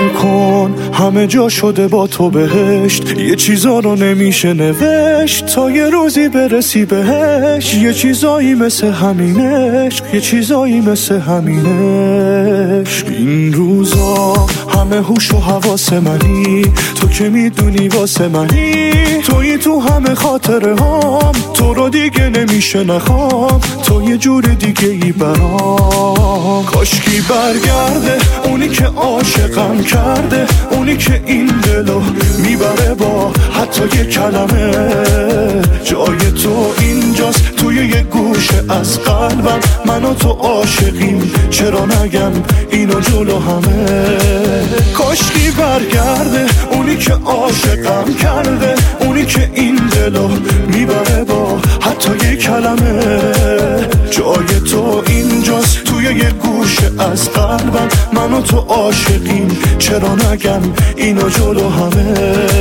قبول کن همه جا شده با تو بهشت، یه چیزا رو نمیشه نوشت تا یه روزی برسی بهش. یه چیزایی مثل همینش، یه چیزایی مثل همینش. این روزا همه هوش و حواس منی، تو که میدونی واسه منی، تویی تو همه خاطره هام، تو رو دیگه نمیشه نخوام، تو یه جور دیگه ای برام. کاشکی برگرده اونی که عاشقم کرده، اونی که این دلو میبره با حتی یه کلمه. جای تو اینجاست توی یه گوشه از قلبم، من و تو عاشقیم چرا نگم اینو جلو همه. کاشکی برگرده اونی که عاشقم کرده، اونی که این دلو میبره با حتی یه کلمه. جای تو اینجاست توی یه گوشه از قلبم، من و تو عاشقیم چرا نگم اینو جلو همه.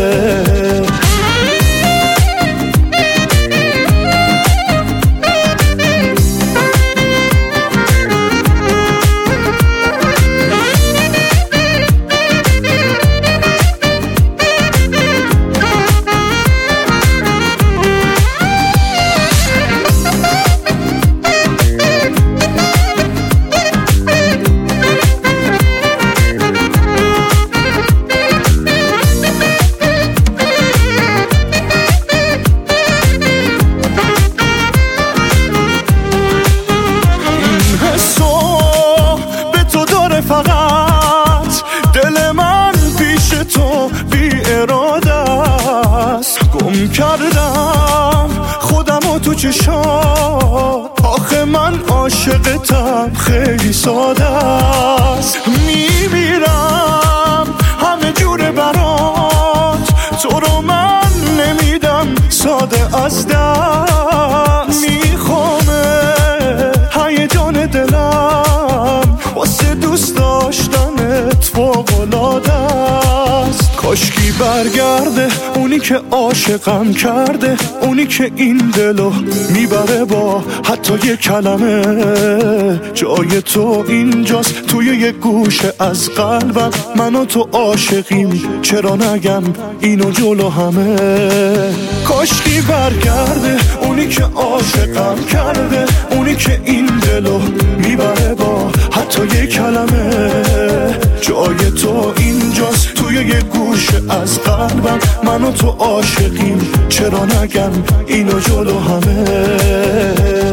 فقط دل من پیش تو بی اراده است، گم کردم خودم و تو چشات. آخه من عاشقتم خیلی ساده است، میمیرم همه جور برات، تو رو من نمیدم ساده از دست. میخوامه هیجان دلم واسه دوست داشتنت فوق‌العاده است. کاشکی برگرده اونی که عاشقم کرده، اونی که این دلو میبره با حتی یه کلمه. جای تو اینجاست توی یه گوشه از قلبم، من و تو عاشقیم چرا نگم اینو جلو همه. کاشکی برگرده اونی که عاشقم کرده، اونی که این دلو میبره با حتی یه کلمه. جای تو اینجاست توی یه گوشه از قلبم، من و تو عاشقیم چرا نگم اینو جلو همه.